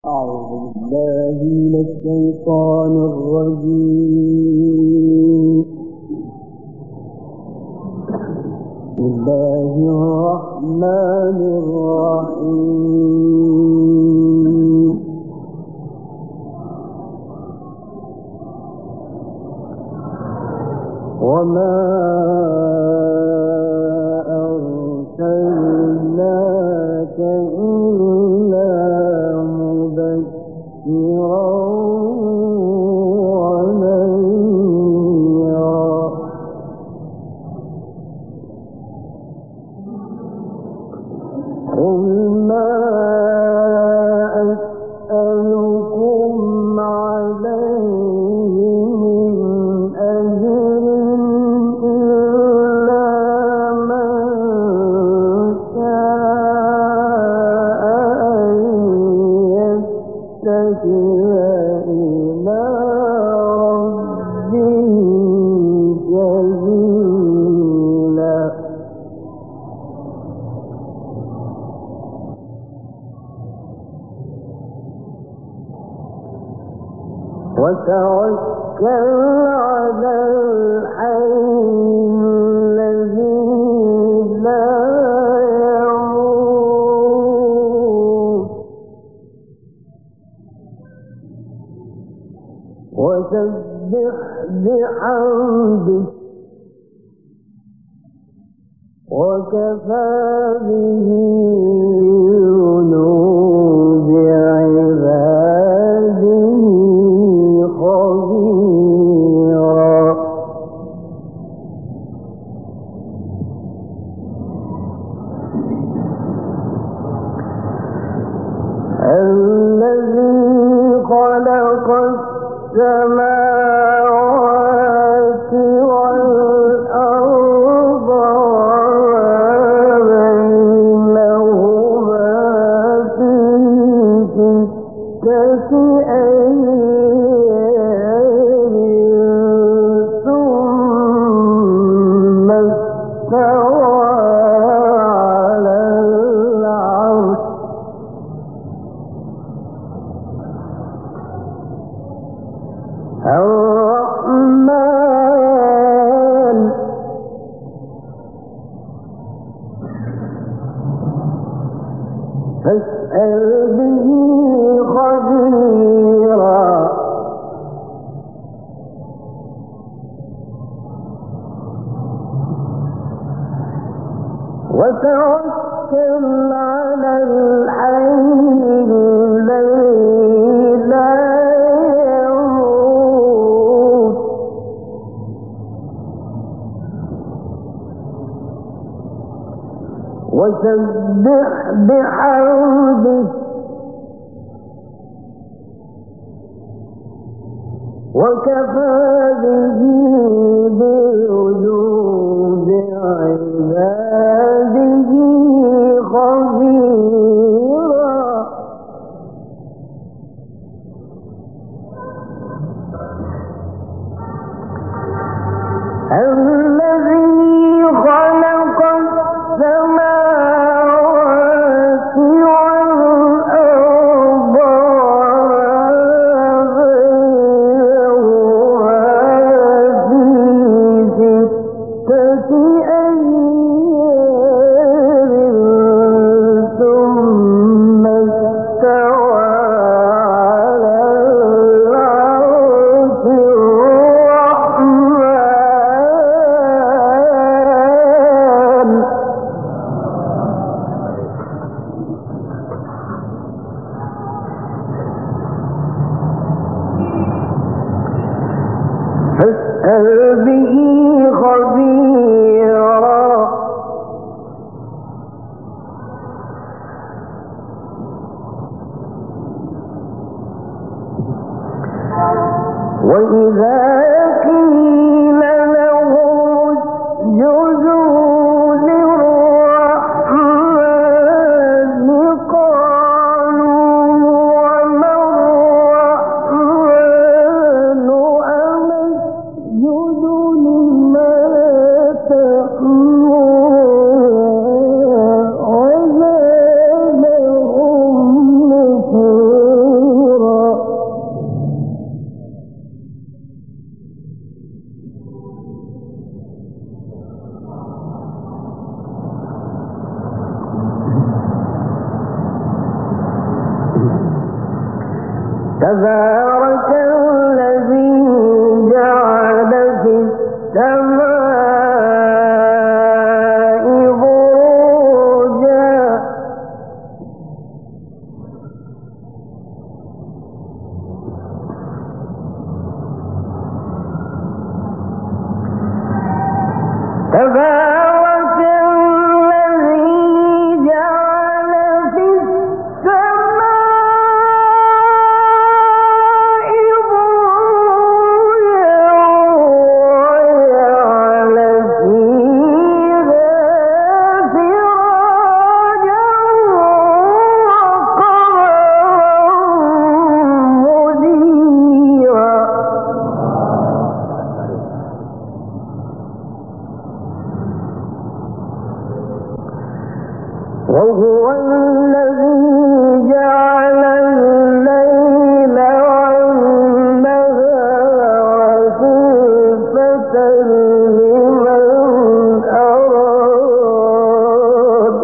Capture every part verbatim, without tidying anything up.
أعوذ بالله من الشيطان الرجيم. بسم الله الرحمن الرحيم. وما أرسلناك إلا مبشرا ونذيرا. قل ما أسألكم عليه من أجر إلا من شاء أن يتخذ إلى ربه سبيلا. وتوكل على الحي الذي لا يموت وسبح بحمده وكفى به بذنوب عباده خبيرا. الذي خلق السماوات والأرض وما بينهما في ستة أيام ثم استوى على العرش. الرحمن فاسأل به خبيرا. وتوكل على الحي الذي لا يموت وسبح بحمده وكفى به بذنوب عباده خبيرا. الذي خلق السماوات والأرض وما بينهما في ستة أيام ثم استوى على العرش. الرحمن فاسأل به خبيرا. وإذا قيل لهم اسجدوا للرحمن قالوا وما الرحمن أنسجد لما تأمرون وزادهم نفورا. تبارك الذي جعل في السماء بروجا تبارك الذي جعل في السماء بروجا وجعل فيها سراجا وقمرا منيرا وهو الذي جعل الليل والنهار خلفة لمن أراد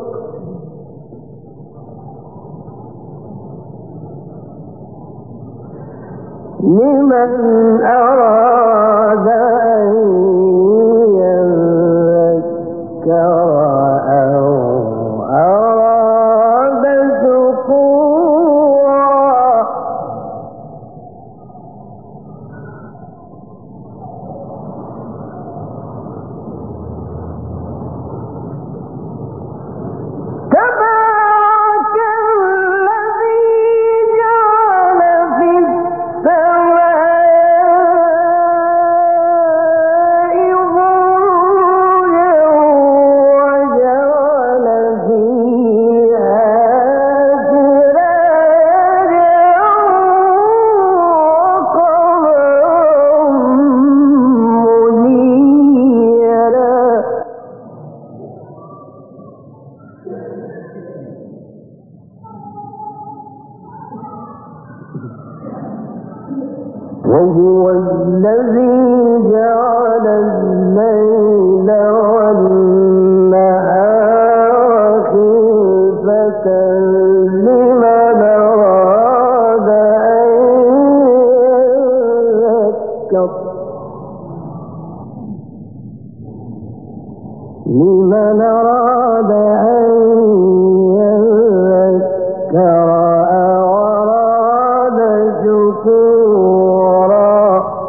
لمن أراد أن يذكر أو أراد شكورا تبارك الذي جعل في السماء بروجا وجعل فيها سراجا وقمرا منيرا وهو الذي جعل الليل والنهار خلفة لمن أراد أن يذكر لمن أراد أن يذكر أو أراد شكورا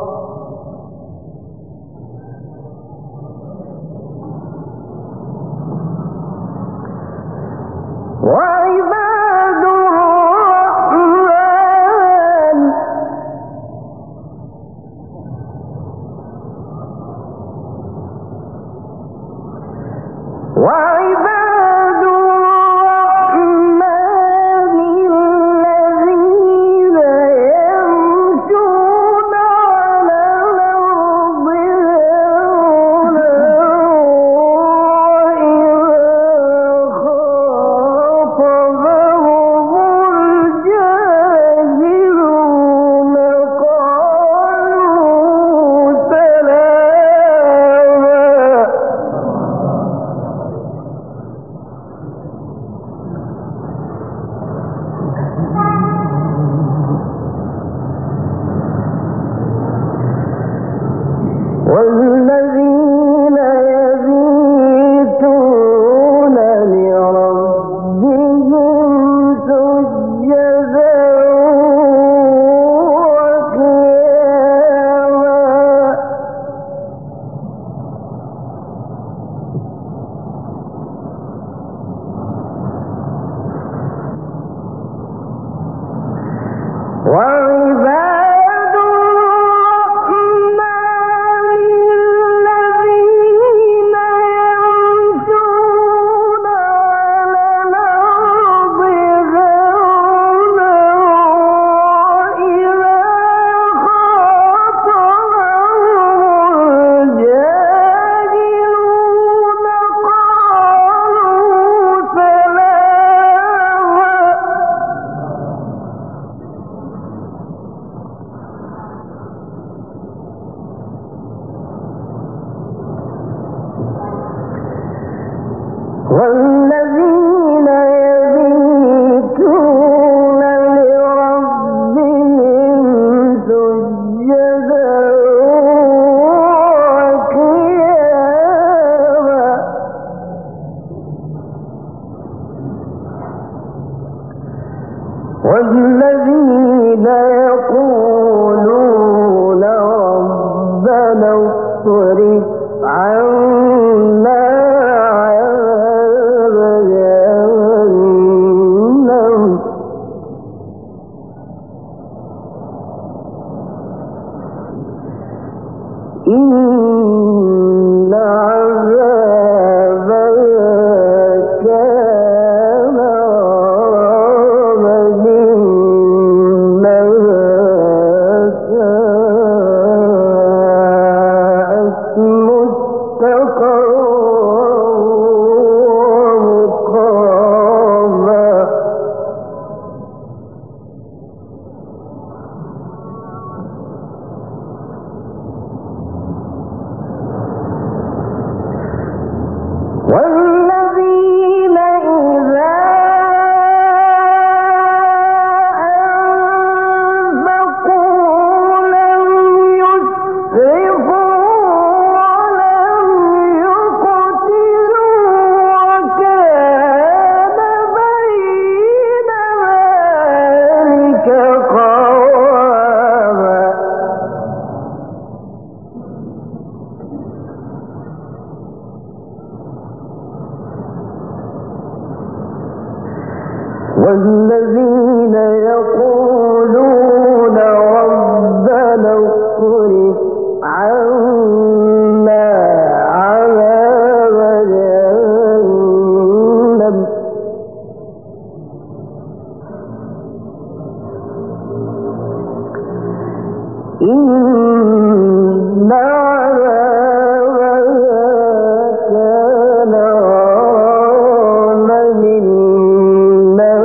وعباد الرحمن وعباد الرحمن الذين يمشون على الأرض هونا وإذا خاطبهم الجاهلون قالوا سلاما والذين يبيتون لربهم سجدا وقياما وعباد الرحمن الذين يمشون على الأرض هونا وإذا خاطبهم الجاهلون قالوا سلاما والذين يبيتون لربهم والذين يقولون ربنا اصرف عنا عذاب جهنم إن عذابها كان غراما إنها ساءت مستقرا ومقاما والذين إذا أنفقوا لم يسرفوا ولم يقتروا وكان بين ذلك قواما والذين يقولون ربنا اصرف عنا عذاب جهنم إن عذابها كان غراما إنها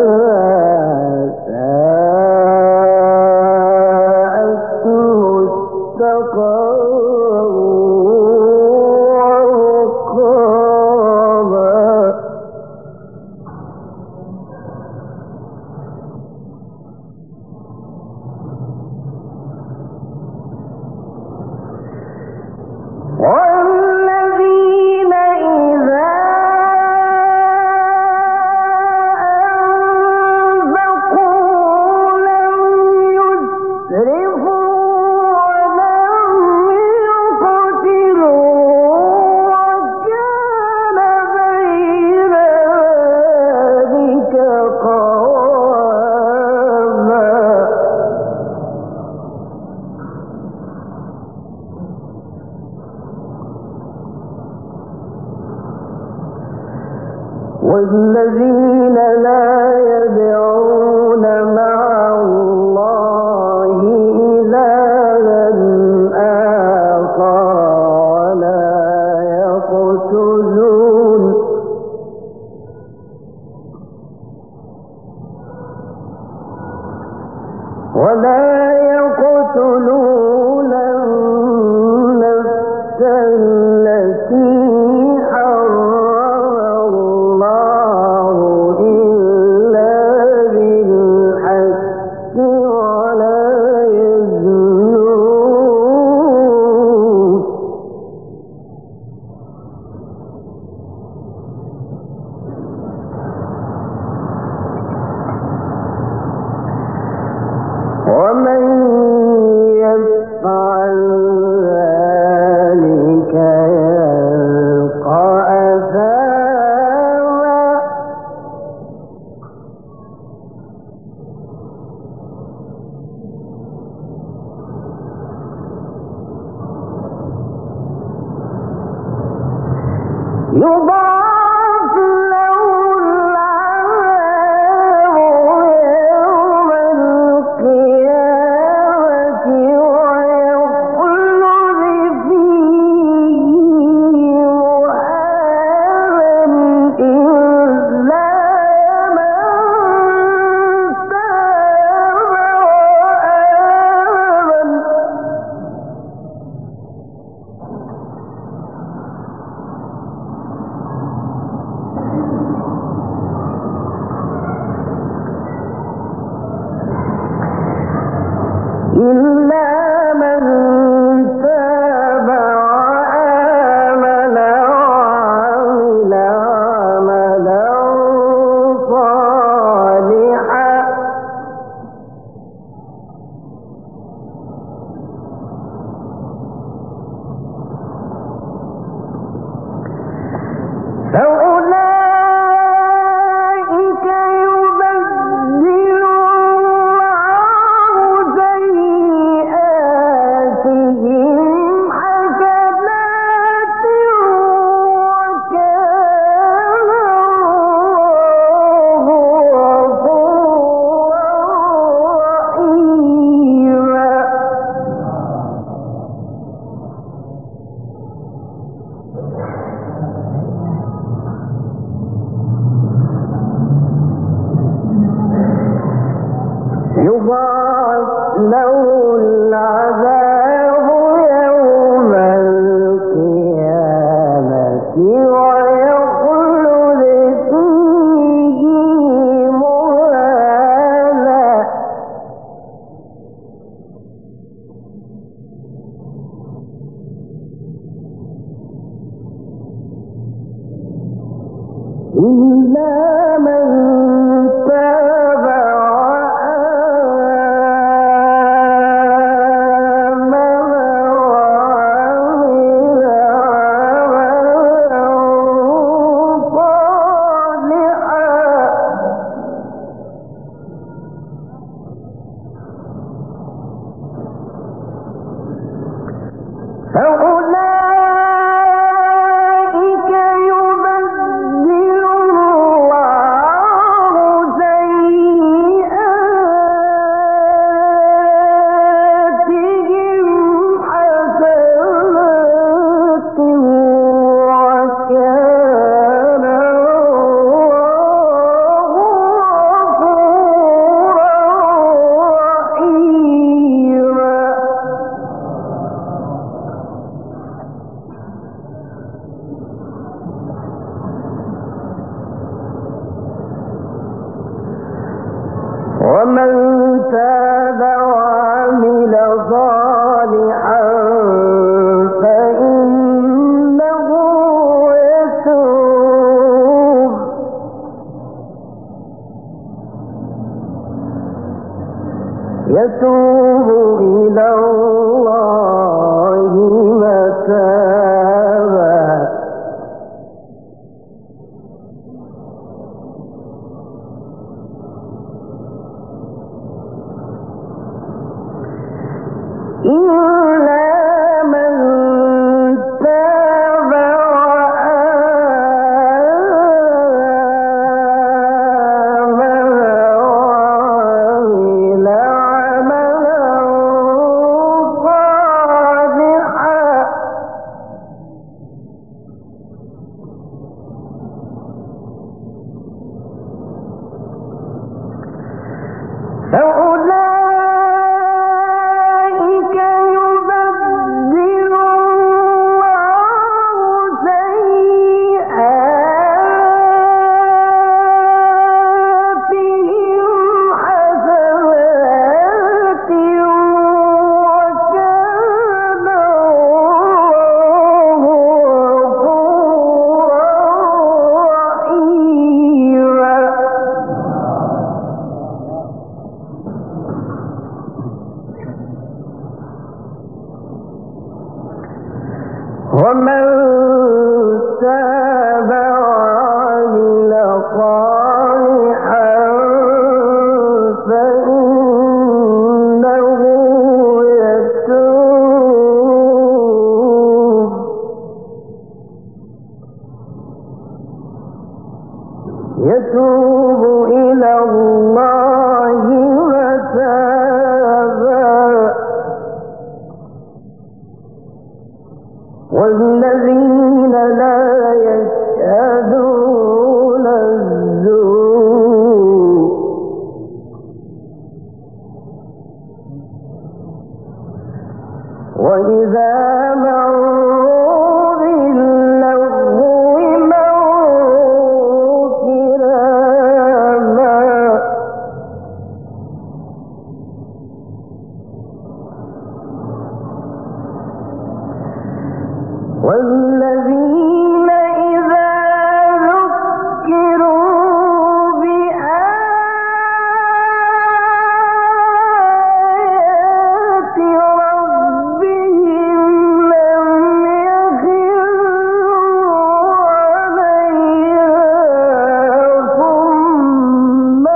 ساءت مستقرا ومقاما والذين إذا أنفقوا لم يسرفوا ولم يقتروا وكان بين ذلك قواما والذين لا يدعون مع الله إلها آخر ولا يقتلون ولا يقتلون النفس التي حرم الله إلا بالحق ولا يزنون ومن يفعل ذلك يلقى أثاما يضاعف له العذاب يوم القيامة ويخلد فيه مهانا إلا من تاب وآمن إلا من تاب وآمن وعمل عملا صالحا يضاعف له العذاب يوم القيامة ويخلد فيه مهانا إلا من تاب وآمن وعمل عملا صالحا فأولئك يبدل الله سيئاتهم حسنات وكان الله غفورا رحيما ومن تاب وعمل صالحا فإنه يتوب يتوب إلى الله متابا إلا من تاب وآمن وعمل عملا صالحا فأولئك يبدل الله سيئاتهم حسنات وكان الله غفورا رحيما ومن تاب وعمل صالحا فإنه يتوب يتوب إلى الله متابا والذين لا يشهدون الزور وإذا مروا باللغو مروا كراما والذين إذا ذكروا بآيات ربهم لم يخروا عليها صما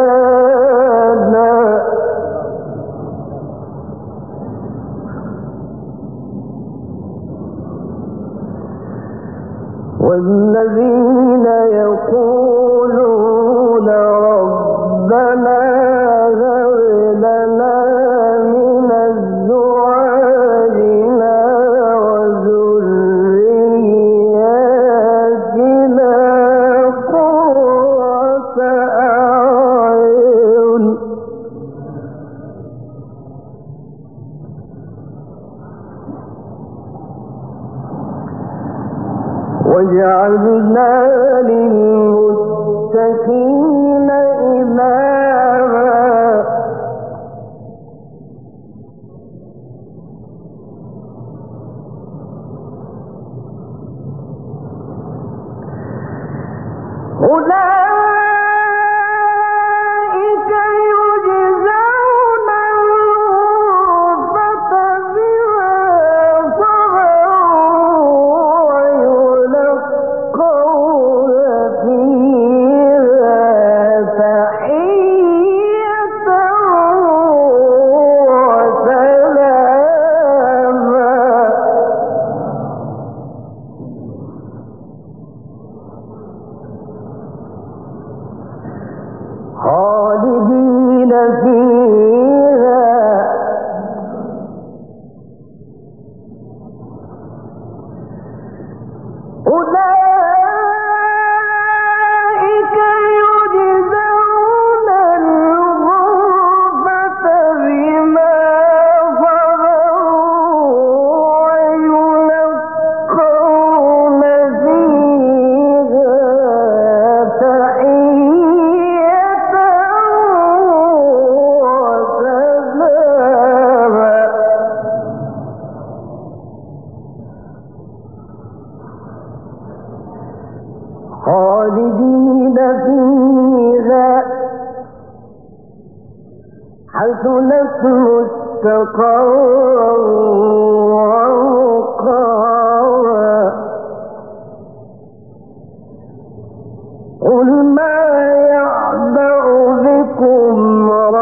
وعميانا وجعلنا للمتقين إماما أولئك يجزون الغرفة بما صبروا ويلقون فيها تحية وسلاما خالدين فيها أولئك يجزون الغرفة بما صبروا ويلقون فيها تحية وسلاما خالدين فيها حسنت مستقرا ومقاما قل ما يعبأ بكم